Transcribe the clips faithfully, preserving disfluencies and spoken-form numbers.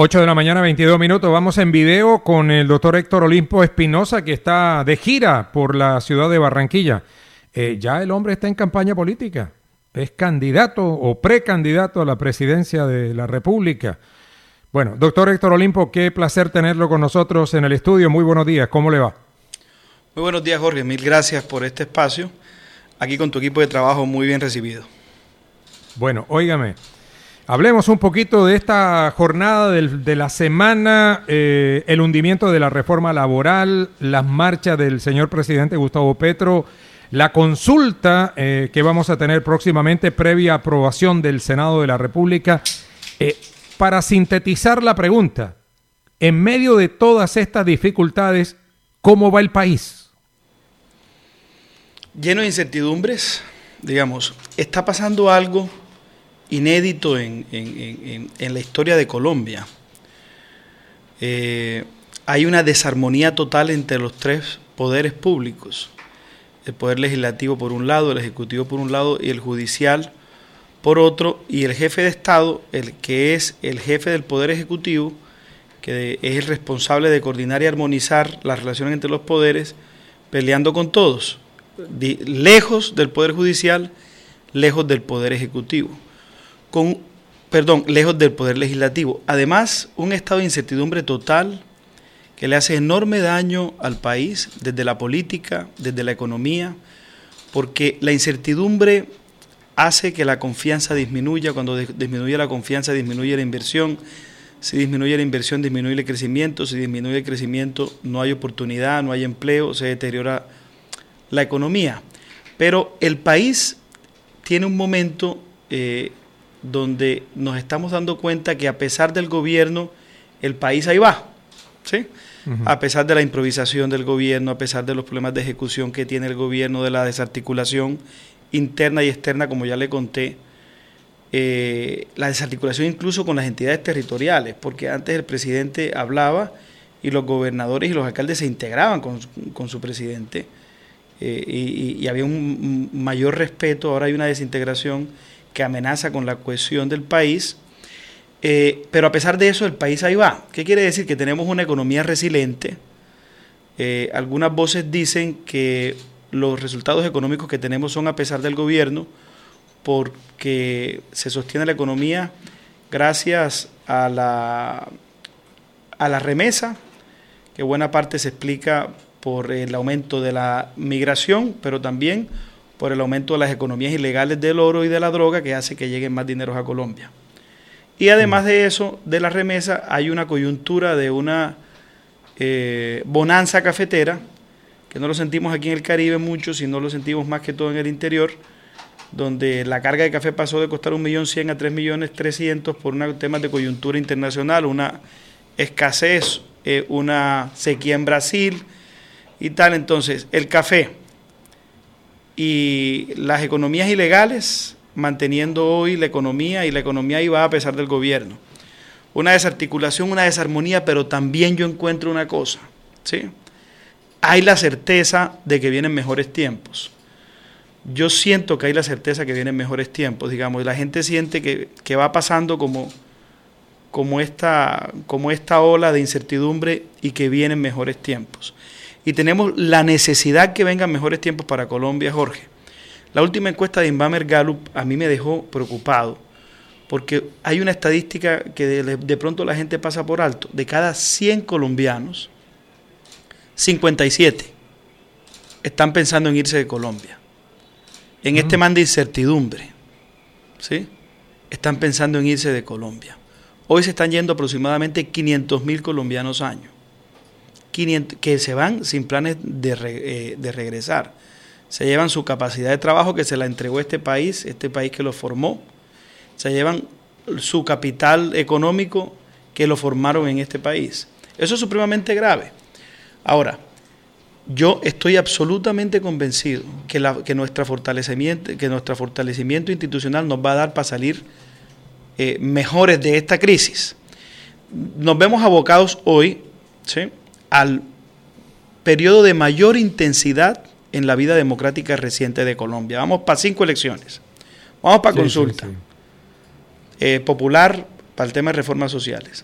ocho de la mañana, veintidós minutos. Vamos en video con el doctor Héctor Olimpo Espinosa, que está de gira por la ciudad de Barranquilla. Eh, ya el hombre está en campaña política. Es candidato o precandidato a la presidencia de la República. Bueno, doctor Héctor Olimpo, qué placer tenerlo con nosotros en el estudio. Muy buenos días. ¿Cómo le va? Muy buenos días, Jorge. Mil gracias por este espacio. Aquí con tu equipo de trabajo muy bien recibido. Bueno, óigame. Hablemos un poquito de esta jornada del, de la semana, eh, el hundimiento de la reforma laboral, las marchas del señor presidente Gustavo Petro, la consulta eh, que vamos a tener próximamente previa aprobación del Senado de la República. Eh, para sintetizar la pregunta, en medio de todas estas dificultades, ¿cómo va el país? Lleno de incertidumbres, digamos, está pasando algo inédito en, en, en, en la historia de Colombia. Eh, hay una desarmonía total entre los tres poderes públicos, el poder legislativo por un lado, el ejecutivo por un lado y el judicial por otro, y el jefe de Estado, el que es el jefe del poder ejecutivo, que es el responsable de coordinar y armonizar las relaciones entre los poderes, peleando con todos, de, lejos del poder judicial, lejos del poder ejecutivo. Con, perdón, lejos del poder legislativo. Además, un estado de incertidumbre total que le hace enorme daño al país, desde la política, desde la economía, porque la incertidumbre hace que la confianza disminuya. Cuando disminuye la confianza, disminuye la inversión. Si disminuye la inversión, disminuye el crecimiento. Si disminuye el crecimiento, no hay oportunidad, no hay empleo, se deteriora la economía. Pero el país tiene un momento eh, donde nos estamos dando cuenta que a pesar del gobierno, el país ahí va, ¿sí? Uh-huh. A pesar de la improvisación del gobierno, a pesar de los problemas de ejecución que tiene el gobierno, de la desarticulación interna y externa, como ya le conté, eh, la desarticulación incluso con las entidades territoriales, porque antes el presidente hablaba y los gobernadores y los alcaldes se integraban con, con su presidente, eh, y, y había un, un mayor respeto. Ahora hay una desintegración que amenaza con la cohesión del país, eh, pero a pesar de eso el país ahí va. ¿Qué quiere decir? Que tenemos una economía resiliente. Eh, algunas voces dicen que los resultados económicos que tenemos son a pesar del gobierno, porque se sostiene la economía gracias a la, a la remesa, que buena parte se explica por el aumento de la migración, pero también por el aumento de las economías ilegales del oro y de la droga, que hace que lleguen más dineros a Colombia. Y además de eso, de la remesa, hay una coyuntura de una eh, bonanza cafetera, que no lo sentimos aquí en el Caribe mucho, sino lo sentimos más que todo en el interior, donde la carga de café pasó de costar un millón cien a tres millones trescientos por una, temas de coyuntura internacional, una escasez, eh, una sequía en Brasil y tal. Entonces, el café y las economías ilegales manteniendo hoy la economía, y la economía ahí va a pesar del gobierno. Una desarticulación, una desarmonía, pero también yo encuentro una cosa, ¿sí? Hay la certeza de que vienen mejores tiempos. Yo siento que hay la certeza que vienen mejores tiempos, digamos, y la gente siente que, que va pasando como, como, esta, como esta ola de incertidumbre y que vienen mejores tiempos. Y tenemos la necesidad que vengan mejores tiempos para Colombia, Jorge. La última encuesta de Inbamer Gallup a mí me dejó preocupado, porque hay una estadística que de, de pronto la gente pasa por alto. De cada cien colombianos, cincuenta y siete están pensando en irse de Colombia. En mm. este man de incertidumbre, ¿sí? Están pensando en irse de Colombia. Hoy se están yendo aproximadamente quinientos mil colombianos año. quinientos, que se van sin planes de, re, eh, de regresar. Se llevan su capacidad de trabajo que se la entregó este país, este país que lo formó. Se llevan su capital económico que lo formaron en este país. Eso es supremamente grave. Ahora, yo estoy absolutamente convencido que, la, que, nuestra fortalecimiento, que nuestro fortalecimiento institucional nos va a dar para salir eh, mejores de esta crisis. Nos vemos abocados hoy, ¿sí?, al periodo de mayor intensidad en la vida democrática reciente de Colombia. Vamos para cinco elecciones. Vamos para sí, consulta. Sí, sí. Eh, popular para el tema de reformas sociales.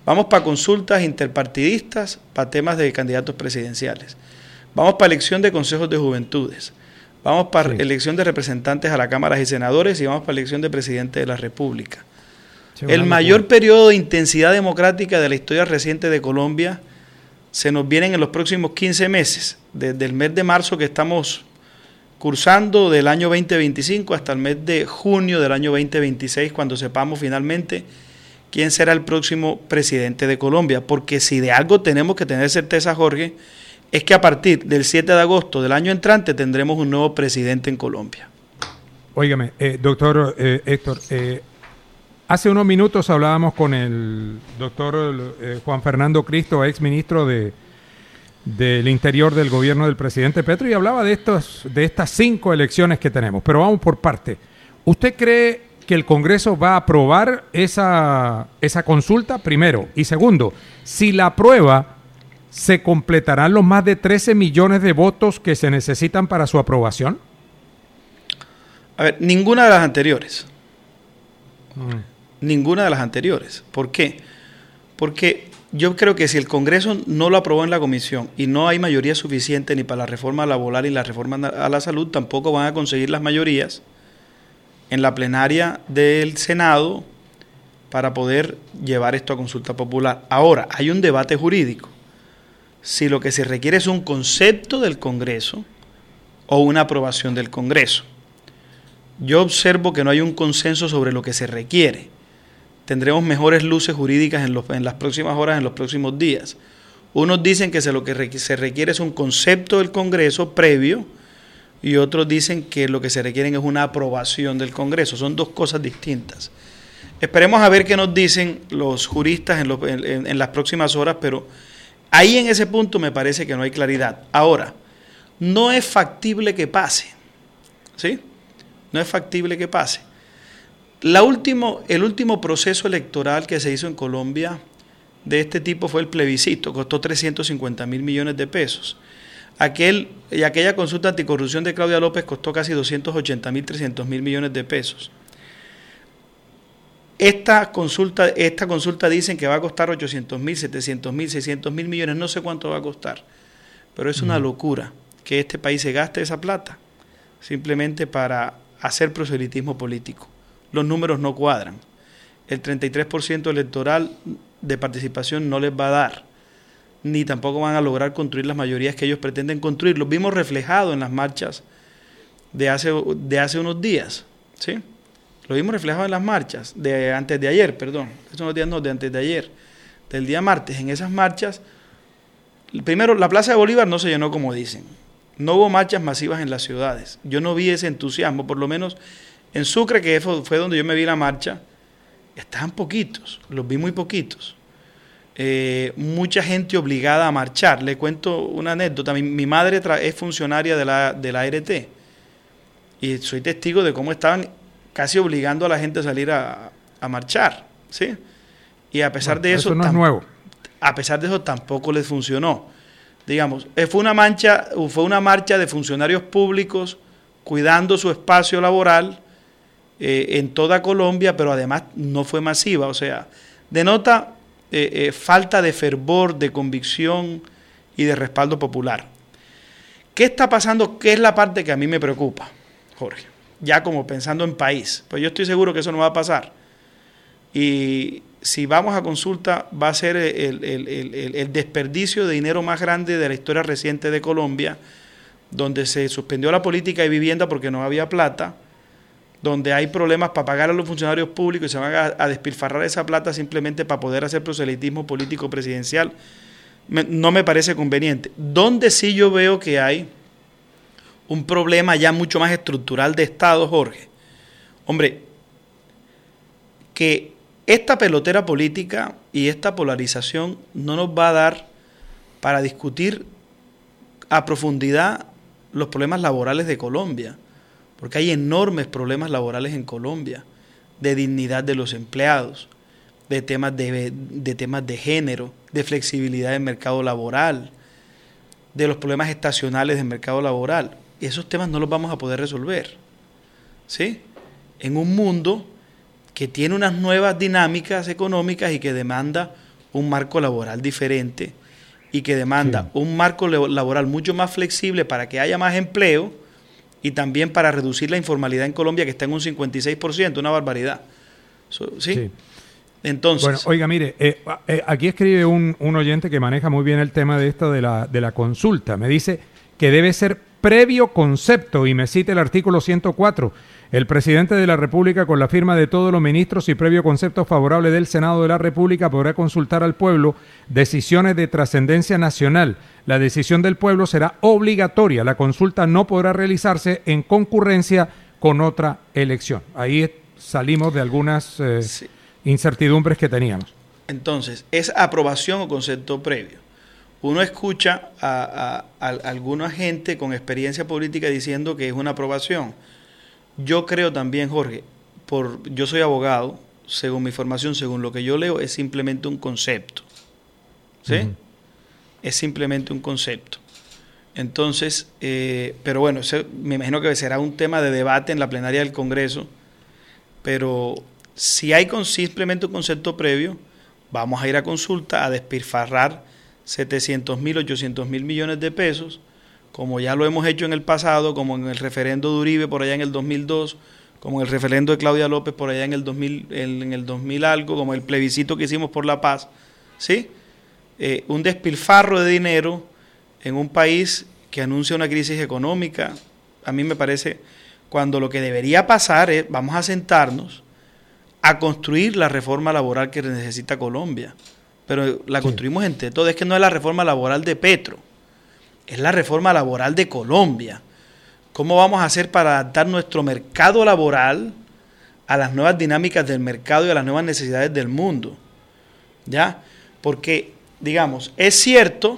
Vamos para consultas interpartidistas, para temas de candidatos presidenciales. Vamos para elección de consejos de juventudes. Vamos para sí. elección de representantes a la Cámara y senadores y vamos para elección de presidente de la República. Sí, el mayor periodo de intensidad democrática de la historia reciente de Colombia se nos vienen en los próximos quince meses, desde el mes de marzo que estamos cursando del año veinte veinticinco hasta el mes de junio del año veinte veintiséis, cuando sepamos finalmente quién será el próximo presidente de Colombia. Porque si de algo tenemos que tener certeza, Jorge, es que a partir del siete de agosto del año entrante tendremos un nuevo presidente en Colombia. Óigame, eh, doctor eh, Héctor, eh, hace unos minutos hablábamos con el doctor eh, Juan Fernando Cristo, ex ministro de, del Interior del gobierno del presidente Petro, y hablaba de, estos, de estas cinco elecciones que tenemos. Pero vamos por parte. ¿Usted cree que el Congreso va a aprobar esa, esa consulta, primero? Y segundo, si la aprueba, ¿se completarán los más de trece millones de votos que se necesitan para su aprobación? A ver, ninguna de las anteriores. Mm. Ninguna de las anteriores. ¿Por qué? Porque yo creo que si el Congreso no lo aprobó en la comisión y no hay mayoría suficiente ni para la reforma laboral y la reforma a la salud, tampoco van a conseguir las mayorías en la plenaria del Senado para poder llevar esto a consulta popular. Ahora, hay un debate jurídico. Si lo que se requiere es un concepto del Congreso o una aprobación del Congreso. Yo observo que no hay un consenso sobre lo que se requiere. Tendremos mejores luces jurídicas en, los, en las próximas horas, en los próximos días. Unos dicen que se, lo que requ- se requiere es un concepto del Congreso previo y otros dicen que lo que se requiere es una aprobación del Congreso. Son dos cosas distintas. Esperemos a ver qué nos dicen los juristas en, los, en, en las próximas horas, pero ahí en ese punto me parece que no hay claridad. Ahora, no es factible que pase, ¿sí? No es factible que pase. La último, el último proceso electoral que se hizo en Colombia de este tipo fue el plebiscito, costó trescientos cincuenta mil millones de pesos. Aquel, y aquella consulta anticorrupción de Claudia López costó casi doscientos ochenta mil, trescientos mil millones de pesos. Esta consulta, esta consulta dicen que va a costar ochocientos mil, setecientos mil, seiscientos mil millones, no sé cuánto va a costar, pero es una locura que este país se gaste esa plata simplemente para hacer proselitismo político. Los números no cuadran. El treinta y tres por ciento electoral de participación no les va a dar, ni tampoco van a lograr construir las mayorías que ellos pretenden construir. Los vimos reflejados en las marchas de hace, de hace unos días, ¿sí? Lo vimos reflejado en las marchas, de antes de ayer, perdón, esos unos días no, de antes de ayer, del día martes. En esas marchas, primero, la Plaza de Bolívar no se llenó como dicen. No hubo marchas masivas en las ciudades. Yo no vi ese entusiasmo, por lo menos en Sucre, que fue donde yo me vi la marcha, estaban poquitos, los vi muy poquitos. Eh, mucha gente obligada a marchar. Le cuento una anécdota. Mi, mi madre es funcionaria de la, de la A R T y soy testigo de cómo estaban casi obligando a la gente a salir a, a marchar, ¿sí? Y a pesar bueno, de eso, eso no es nuevo. A pesar de eso tampoco les funcionó. Digamos, fue una marcha, fue una marcha de funcionarios públicos cuidando su espacio laboral eh, en toda Colombia, pero además no fue masiva. O sea, denota eh, eh, falta de fervor, de convicción y de respaldo popular. ¿Qué está pasando? ¿Qué es la parte que a mí me preocupa, Jorge? Ya como pensando en país, pues yo estoy seguro que eso no va a pasar. Y si vamos a consulta, va a ser el, el, el, el desperdicio de dinero más grande de la historia reciente de Colombia, donde se suspendió la política de vivienda porque no había plata, donde hay problemas para pagar a los funcionarios públicos y se van a, a despilfarrar esa plata simplemente para poder hacer proselitismo político presidencial. Me, no me parece conveniente. Donde sí yo veo que hay un problema ya mucho más estructural de Estado, Jorge. Hombre, que esta pelotera política y esta polarización no nos va a dar para discutir a profundidad los problemas laborales de Colombia, porque hay enormes problemas laborales en Colombia, de dignidad de los empleados, de temas de, de temas de género, de flexibilidad del mercado laboral, de los problemas estacionales del mercado laboral. Y esos temas no los vamos a poder resolver, ¿sí? En un mundo que tiene unas nuevas dinámicas económicas y que demanda un marco laboral diferente y que demanda sí. un marco laboral mucho más flexible para que haya más empleo y también para reducir la informalidad en Colombia, que está en un cincuenta y seis por ciento, una barbaridad. So, ¿sí? sí. Entonces, bueno, oiga, mire, eh, eh, aquí escribe un, un oyente que maneja muy bien el tema de esto de la, de la consulta. Me dice que debe ser previo concepto y me cita el artículo ciento cuatro. El presidente de la República, con la firma de todos los ministros y previo concepto favorable del Senado de la República, podrá consultar al pueblo decisiones de trascendencia nacional. La decisión del pueblo será obligatoria. La consulta no podrá realizarse en concurrencia con otra elección. Ahí salimos de algunas eh, sí. incertidumbres que teníamos. Entonces, ¿es aprobación o concepto previo? Uno escucha a, a, a alguna gente con experiencia política diciendo que es una aprobación. Yo creo también, Jorge, por, yo soy abogado, según mi formación, según lo que yo leo, es simplemente un concepto. ¿Sí? Uh-huh. Es simplemente un concepto. Entonces, eh, pero bueno, ese, me imagino que será un tema de debate en la plenaria del Congreso, pero si hay con, simplemente un concepto previo, vamos a ir a consulta a despilfarrar setecientos mil, ochocientos mil millones de pesos, como ya lo hemos hecho en el pasado, como en el referendo de Uribe por allá en el dos mil dos, como en el referendo de Claudia López por allá en el dos mil, en el dos mil algo, como el plebiscito que hicimos por la paz, ¿sí? Eh, un despilfarro de dinero en un país que anuncia una crisis económica. A mí me parece, cuando lo que debería pasar es, vamos a sentarnos a construir la reforma laboral que necesita Colombia, pero la construimos sí. entre todos. Es que no es la reforma laboral de Petro, es la reforma laboral de Colombia. ¿Cómo vamos a hacer para adaptar nuestro mercado laboral a las nuevas dinámicas del mercado y a las nuevas necesidades del mundo? ¿Ya? Porque, digamos, es cierto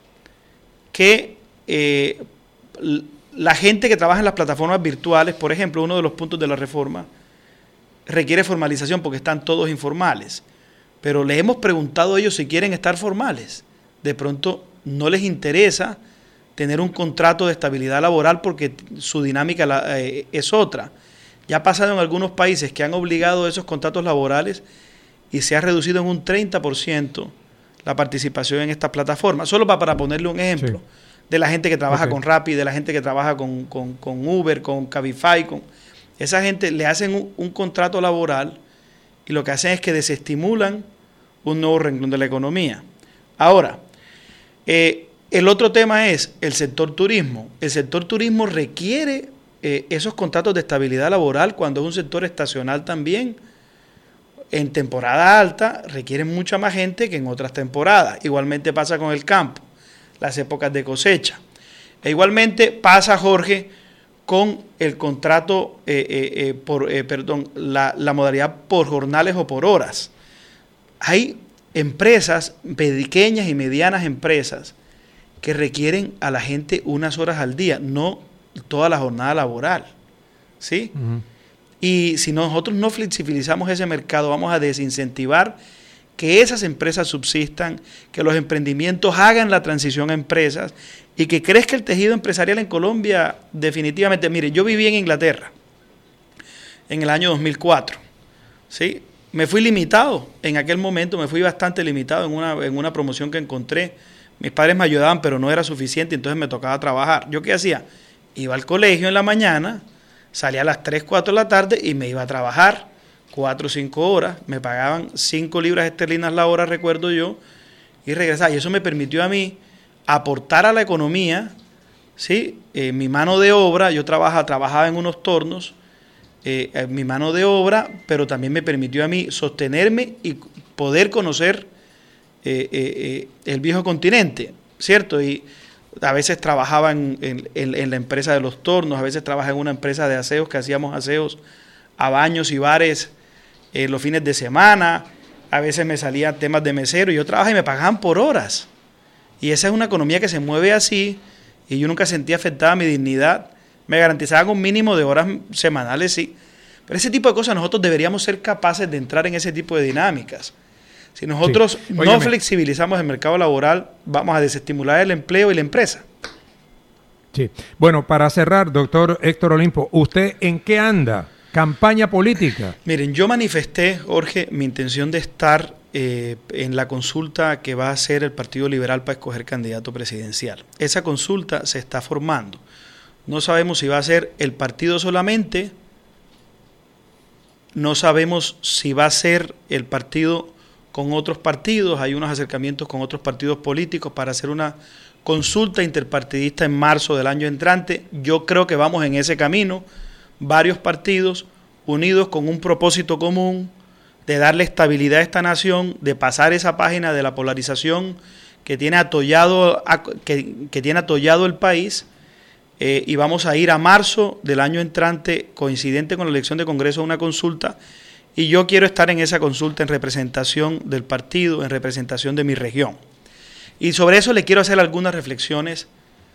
que eh, la gente que trabaja en las plataformas virtuales, por ejemplo, uno de los puntos de la reforma, requiere formalización porque están todos informales. Pero les hemos preguntado a ellos si quieren estar formales. De pronto no les interesa tener un contrato de estabilidad laboral porque su dinámica la, eh, es otra. Ya ha pasado en algunos países que han obligado esos contratos laborales y se ha reducido en un treinta por ciento la participación en estas plataformas. Solo para, para ponerle un ejemplo, sí. de la gente que trabaja okay. con Rappi, de la gente que trabaja con, con, con Uber, con Cabify. Con, esa gente le hacen un, un contrato laboral y lo que hacen es que desestimulan un nuevo renglón de la economía. Ahora, eh, el otro tema es el sector turismo. El sector turismo requiere eh, esos contratos de estabilidad laboral cuando es un sector estacional también. En temporada alta requieren mucha más gente que en otras temporadas. Igualmente pasa con el campo, las épocas de cosecha. E igualmente pasa, Jorge, con el contrato, eh, eh, eh, por, eh, perdón, la, la modalidad por jornales o por horas. Hay empresas, pequeñas y medianas empresas, que requieren a la gente unas horas al día, no toda la jornada laboral, ¿sí? Uh-huh. Y si nosotros no flexibilizamos ese mercado, vamos a desincentivar que esas empresas subsistan, que los emprendimientos hagan la transición a empresas y que crezca el tejido empresarial en Colombia definitivamente. Mire, yo viví en Inglaterra en el año dos mil cuatro, ¿sí? Me fui limitado, en aquel momento me fui bastante limitado en una, en una promoción que encontré. Mis padres me ayudaban, pero no era suficiente, entonces me tocaba trabajar. ¿Yo qué hacía? Iba al colegio en la mañana, salía a las tres, cuatro de la tarde y me iba a trabajar cuatro o cinco horas. Me pagaban cinco libras esterlinas la hora, recuerdo yo, y regresaba. Y eso me permitió a mí aportar a la economía, ¿sí? Eh, mi mano de obra, yo trabajaba, trabajaba en unos tornos, eh, mi mano de obra, pero también me permitió a mí sostenerme y poder conocer eh, eh, el viejo continente, ¿cierto? Y a veces trabajaba en, en, en la empresa de los tornos, a veces trabajaba en una empresa de aseos que hacíamos aseos a baños y bares eh, los fines de semana, a veces me salían temas de mesero y yo trabajaba y me pagaban por horas. Y esa es una economía que se mueve así y yo nunca sentí afectada mi dignidad. Me garantizaban un mínimo de horas semanales, sí. Pero ese tipo de cosas nosotros deberíamos ser capaces de entrar en ese tipo de dinámicas. Si nosotros sí. no flexibilizamos el mercado laboral, vamos a desestimular el empleo y la empresa. Sí. Bueno, para cerrar, doctor Héctor Olimpo, ¿usted en qué anda? ¿Campaña política? Miren, yo manifesté, Jorge, mi intención de estar eh, en la consulta que va a hacer el Partido Liberal para escoger candidato presidencial. Esa consulta se está formando. No sabemos si va a ser el partido solamente, no sabemos si va a ser el partido con otros partidos, hay unos acercamientos con otros partidos políticos para hacer una consulta interpartidista en marzo del año entrante. Yo creo que vamos en ese camino, varios partidos unidos con un propósito común de darle estabilidad a esta nación, de pasar esa página de la polarización que tiene atollado, que, que tiene atollado el país, eh, y vamos a ir a marzo del año entrante, coincidente con la elección de Congreso, a una consulta. Y yo quiero estar en esa consulta en representación del partido, en representación de mi región. Y sobre eso le quiero hacer algunas reflexiones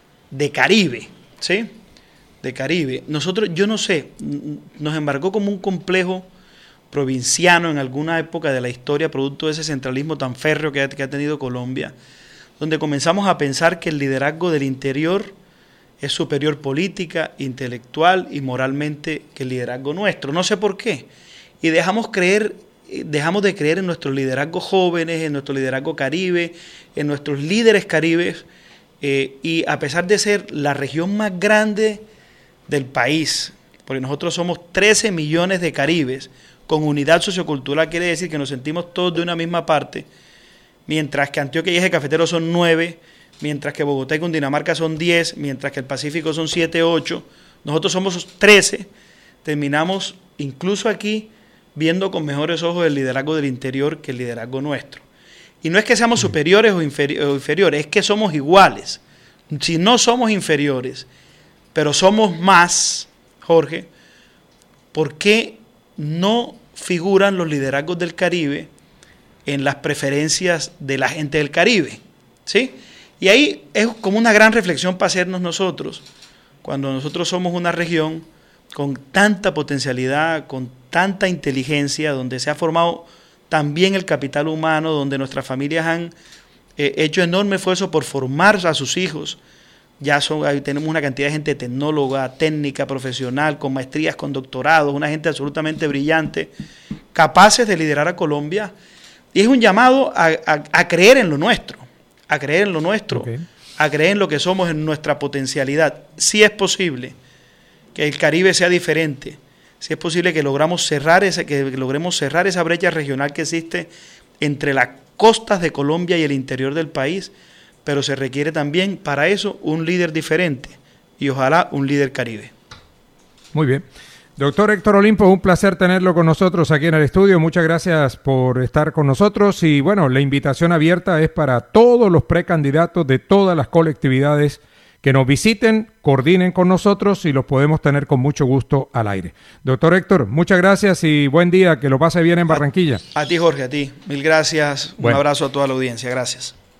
de Caribe, ¿sí? De Caribe. Nosotros, yo no sé, nos embargó como un complejo provinciano en alguna época de la historia, producto de ese centralismo tan férreo que ha, que ha tenido Colombia, donde comenzamos a pensar que el liderazgo del interior es superior política, intelectual y moralmente que el liderazgo nuestro. No sé por qué. Y dejamos creer, dejamos de creer en nuestros liderazgos jóvenes, en nuestro liderazgo caribe, en nuestros líderes caribes, eh, y a pesar de ser la región más grande del país, porque nosotros somos trece millones de caribes, con unidad sociocultural quiere decir que nos sentimos todos de una misma parte, mientras que Antioquia y Eje Cafetero son nueve, mientras que Bogotá y Cundinamarca son diez, mientras que el Pacífico son siete, ocho, nosotros somos trece, terminamos incluso aquí viendo con mejores ojos el liderazgo del interior que el liderazgo nuestro. Y no es que seamos superiores o, inferi- o inferiores, es que somos iguales. Si no somos inferiores, pero somos más, Jorge, ¿por qué no figuran los liderazgos del Caribe en las preferencias de la gente del Caribe? ¿Sí? Y ahí es como una gran reflexión para hacernos nosotros, cuando nosotros somos una región con tanta potencialidad, con tanta inteligencia, donde se ha formado también el capital humano, donde nuestras familias han eh, hecho enorme esfuerzo por formar a sus hijos. Ya son, ahí tenemos una cantidad de gente tecnóloga, técnica, profesional, con maestrías, con doctorados, una gente absolutamente brillante, capaces de liderar a Colombia. Y es un llamado a, a, a creer en lo nuestro, a creer en lo nuestro, okay. a creer en lo que somos, en nuestra potencialidad. Si es posible que el Caribe sea diferente, si es posible que logramos cerrar ese, que logremos cerrar esa brecha regional que existe entre las costas de Colombia y el interior del país, pero se requiere también para eso un líder diferente y ojalá un líder Caribe. Muy bien. Doctor Héctor Olimpo, un placer tenerlo con nosotros aquí en el estudio. Muchas gracias por estar con nosotros y bueno, la invitación abierta es para todos los precandidatos de todas las colectividades que nos visiten, coordinen con nosotros y los podemos tener con mucho gusto al aire. Doctor Héctor, muchas gracias y buen día, que lo pase bien en Barranquilla. A, a ti, Jorge, a ti. Mil gracias. Bueno. Un abrazo a toda la audiencia. Gracias.